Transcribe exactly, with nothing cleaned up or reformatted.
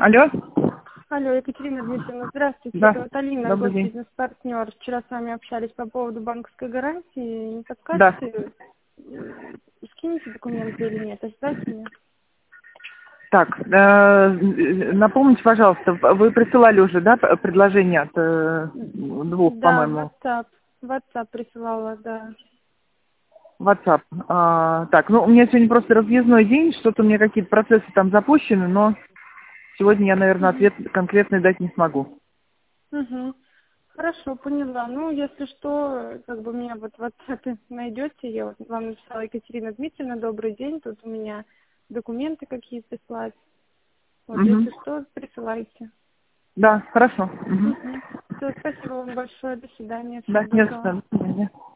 Алло. Алло, Екатерина Дмитриевна, здравствуйте. Да. Это вот Алина, Добрый год день. бизнес-партнер. Вчера с вами общались по поводу банковской гарантии. Не Да. подскажете, м, скинете документы или нет? Обязательно? Так, э, напомните, пожалуйста, вы присылали уже, да, п- предложение от э, двух, Да, в по-моему, WhatsApp. В WhatsApp присылала, да. WhatsApp. А, так, ну, у меня сегодня просто разъездной день, что-то у меня какие-то процессы там запущены, но сегодня я, наверное, Угу. ответ конкретный дать не смогу. Угу. Хорошо, поняла. Ну, если что, как бы меня вот в WhatsApp найдете. Я вот вам написала: Екатерина Дмитриевна, добрый день. Тут у меня документы какие прислать. Вот, Мгм. если что, присылайте. Да, хорошо. Мгм. Угу. Все, спасибо вам большое. До свидания. Да, Всего не за доброго. что. До свидания.